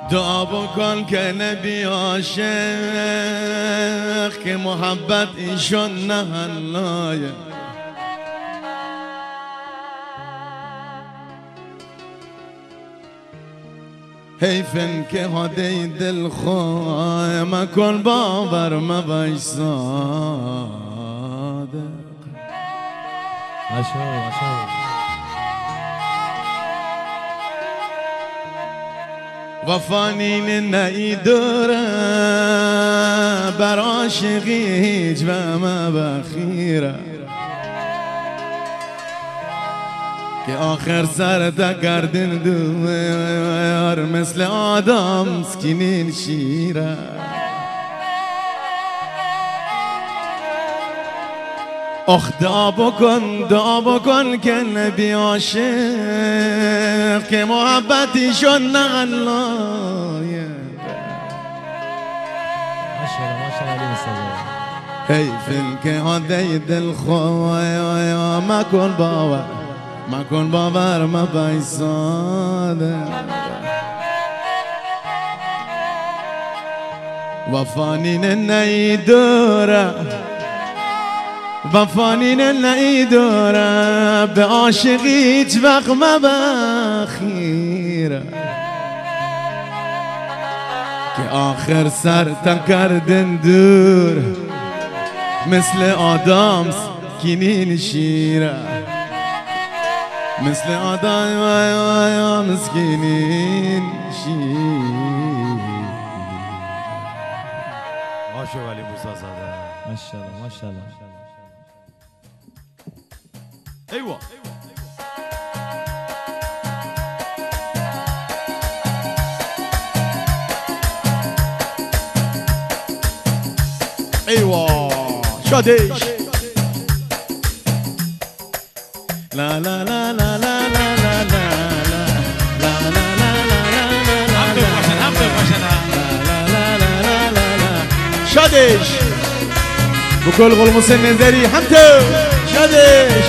دعا بکن که نبی عاشق که محبت ایشون نه حلایه. حیفن که هادی دل خواه مکن باور مباش صادق. وفانین نیداره بر عاشقی هیچ و مبخیره که آخر سر تکردن دوار مثل آدم سکینین شیره. دعا بکن که نبی عاشق که محبتیشون نه غلایه. حیفن که هادی دل خواه مکن باور مباش صادق. وفانین نیداره به عاشقی هیچ وقت مبخیره که آخر سر تکردن دور مثل آدم سکینین شیره. مثل آدم مسکینین شیر. ماشو ولی موسی زاده. ماشاءالله. ایوا ایوا شادش. لا لا لا لا لا لا لا شادش بكل غلموس النزري حمدو شادش.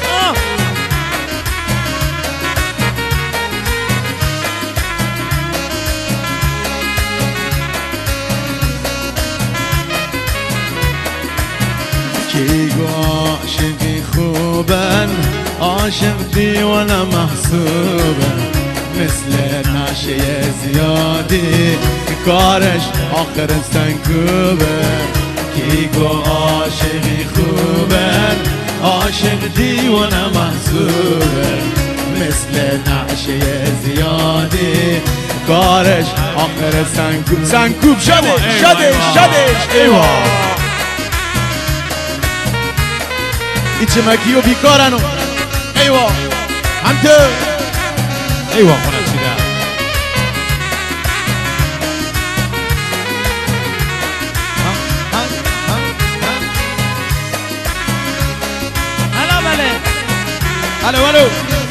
کی عاشقی خوبن عاشق دیوانه محسوبن مثل نشه زیادی کارش آخر سنگوبه. کی عاشقی خوبن عاشق دیوانه محسوبه مثل نشه زیادی کارش آخر سنگوب شدش. ایوا ایچه مکیو بیکارنو. ایوا همتو ایوا خونه چیده هلا بله الو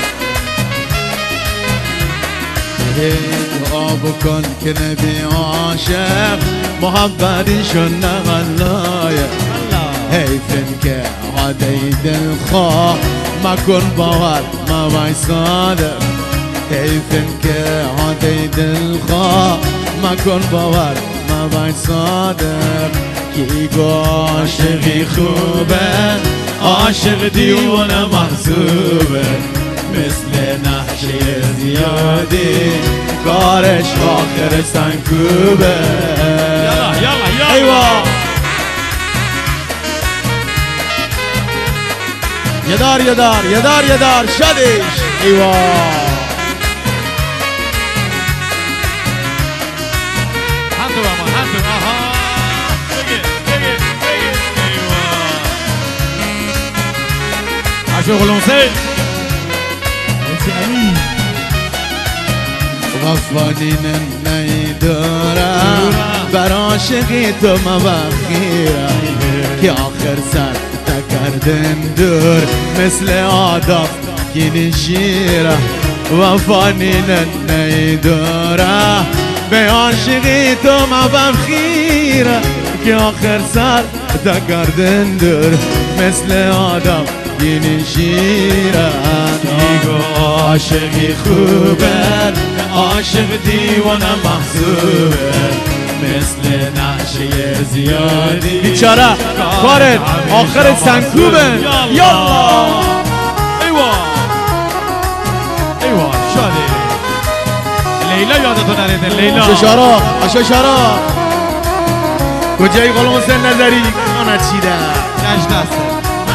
دعا بکن که نبی عاشق محبتیشون نه غلایه. حیفن که هادی دل خواه مکن باور مباش صادق. حیفن که هادی دل خواه مکن باور مباش صادق. کی عاشقی خوبه عاشق دیوانه محسوبه مثل نحشه زیادی کارش آخر سنگوبه. یالا ایوا یه دار شدش. ایوا هاتو آها بگه ایوا عاشق غلموسه وفانین نیداره بر عاشقی تو مبخیره که آخر سر تکردن دور مثل آدم کی شیره. وفانین نیداره به عاشقی تو مبخیره که آخر سر تکردن دور مثل آدم کی شیره. عاشقی خوبه عاشق دیوانه محسوبه مثل نعشه زیادی بیچاره کارت آخر سنکوبه یالا ایوا ایوا شادی لیلا یادتو نریده لیلا آشا کجایی غلام حسین نظری آنه چیده نجد هسته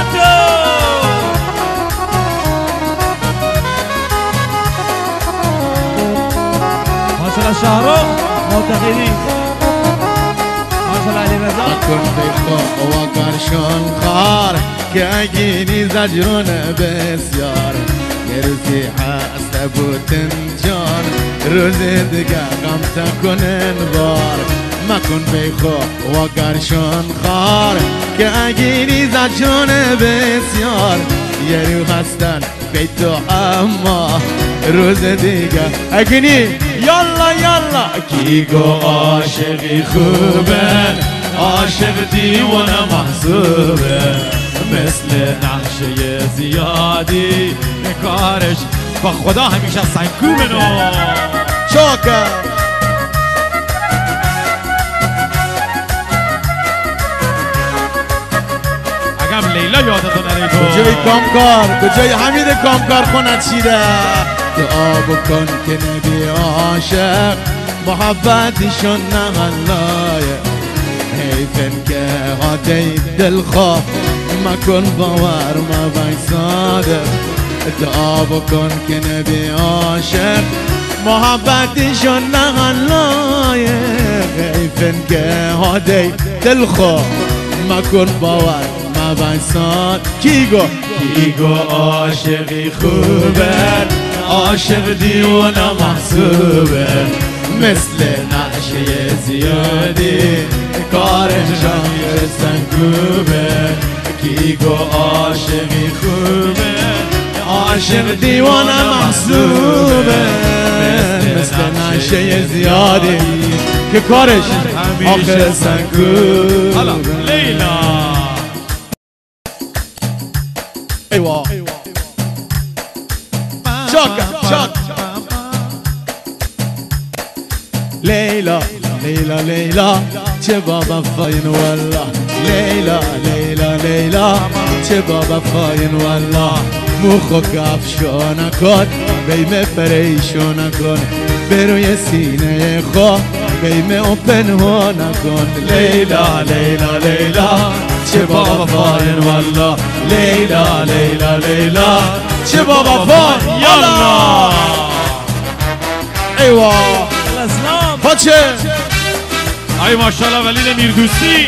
ماشالله شهرام معتقدی ماشالله علی رضا کن بخواه و کرشان خار که اگینی زجرون بسیار گرزی حسته بودن جان روز دیگه غم تکنن بار مکن بخواه و کرشان خار که اگینی زجرون بسیار یه رو هستن بیتو اما روز دیگه اگینی یالا کی گو عاشقی خوبه عاشق دیوانه محسوبه مثل نقشه زیادی کارش با خدا همیشه سنکوبه نو شاکر اگم لیلا یادتو نریدو کجای کامکار کجای حمید کامکار خونه چیده دعا بکن که نبی عاشق محبتشون نغلایه حیفن که هاتی دلخواه مکن باور مبین صادق دعا بکن که نبی عاشق محبتشون نغلایه حیفن که هاتی دلخواه مکن باور مبین صادق کیگو عاشقی خوبه عاشق دیوانه محسوبه مثل نعشه زیادی کارشان سنگوبه کیگو عاشقی خوبه عاشق دیوانه محسوبه مثل نعشه زیادی که کارش آخر سنگوبه حالا لیلا ایوا شاک لیلا چه بابا فاین والله لیلا چه بابا فاین والله موخو کفشو نکن بیم پریشو نکن بروی سینه خو بیم او پنهو نکن لیلا چه بابا فاین والله لیلا چه بابا فاین یالا ایوا پاچه ای ماشالله ولید میردوستی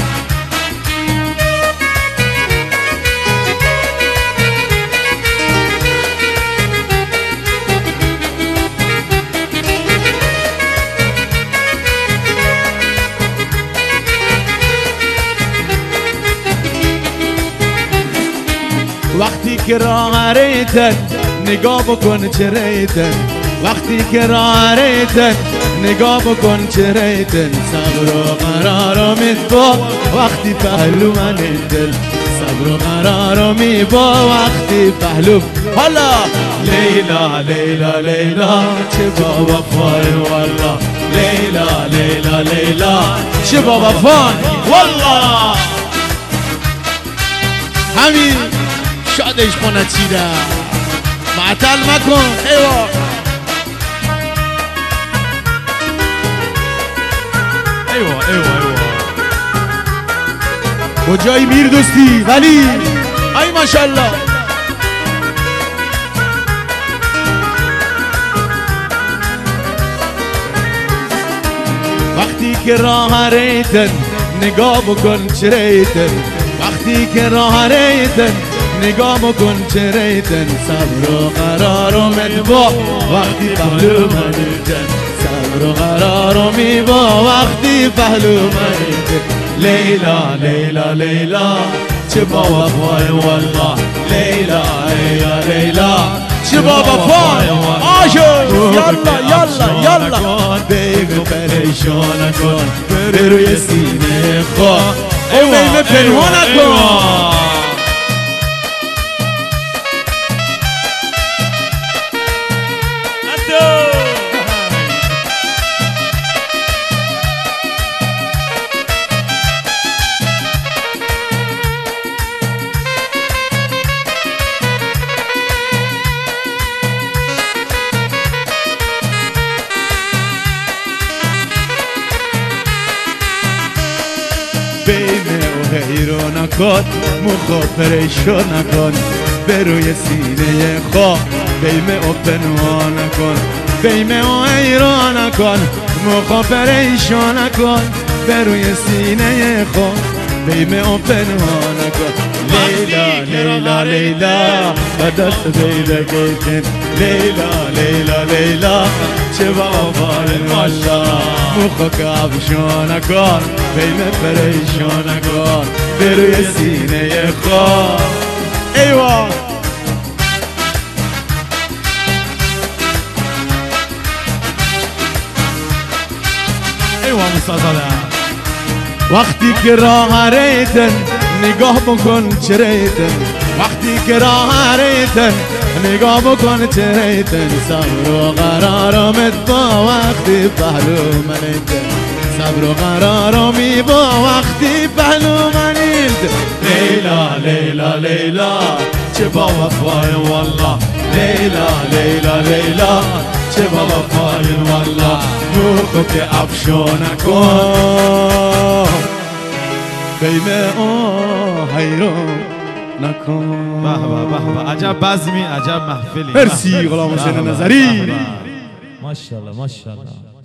وقتی که راه ریتن نگاه بکن چه ریتن وقتی که راه ریتن نگاه بکن چه ریتن صبر و قرار میبا وقتی پهلو من دل صبر و قرار میبا وقتی پهلو حالا لیلا چه بابا فاین والله لیلا چه بابا فاین والله همین شادش خونه چیده معطل مکن ایوا ایوا کجایی میر دوستی ولی ای ماشالله وقتی که راه ریتن نگاه بکن چه ریتن وقتی که راه ریتن نگاه بکن چه ریتن صبر و قرار و مدبا وقتی پهلو من دن صبر و قرار و میبا وقتی پهلو من دن لیلا چه بابا فاین والله لیلا چه بابا فاین آشو یالا بگو پریشان کن بروی سینه خواه او میمه پنهان کن حیران نکن مخا پریشان نکن به روی سینه خواه بیم او پنهان نکن بیم او حیران نکن مخا پریشان نکن به روی سینه خواه بیم او پنهان نکن لیلا لیلا لیلا و دست بیده گیتن لیلا لیلا لیلا چه بابار مالا مخا کابشان نکن بیم پریشان نکن به روی سینه خواه ایوان ایوان مستازاده وقتی که راه ریتن نگاه بکن چریتن وقتی که راه ریتن نگاه بکن چریتن صبر و قرارمت با وقتی پهلو منیتن صبر و قرارمی با وقتی پهلو منیتن لیلا لیلا لیلا چه با وفای والله لیلا لیلا لیلا چه با وفای والله نور که افشان نکن بیمه حیران نکن به به عجب بزمی عجب محفلی مرسی غلام حسین نظری ماشاءالله ماشاءالله